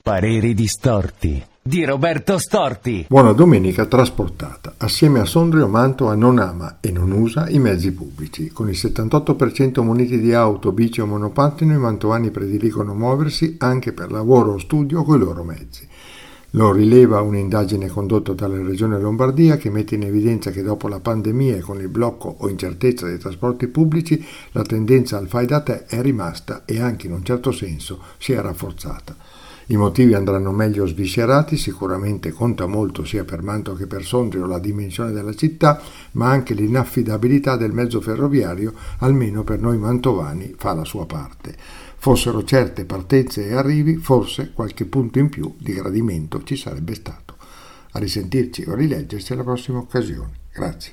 Pareri distorti di Roberto Storti. Buona domenica trasportata. Assieme a Sondrio, Mantova non ama e non usa i mezzi pubblici. Con il 78% muniti di auto, bici o monopattino, i mantovani prediligono muoversi anche per lavoro o studio coi loro mezzi. Lo rileva un'indagine condotta dalla Regione Lombardia che mette in evidenza che dopo la pandemia e con il blocco o incertezza dei trasporti pubblici la tendenza al fai da te è rimasta e anche in un certo senso si è rafforzata. I motivi andranno meglio sviscerati, sicuramente conta molto sia per Mantova che per Sondrio la dimensione della città, ma anche l'inaffidabilità del mezzo ferroviario, almeno per noi mantovani, fa la sua parte. Fossero certe partenze e arrivi, forse qualche punto in più di gradimento ci sarebbe stato. A risentirci o rileggersi alla prossima occasione. Grazie.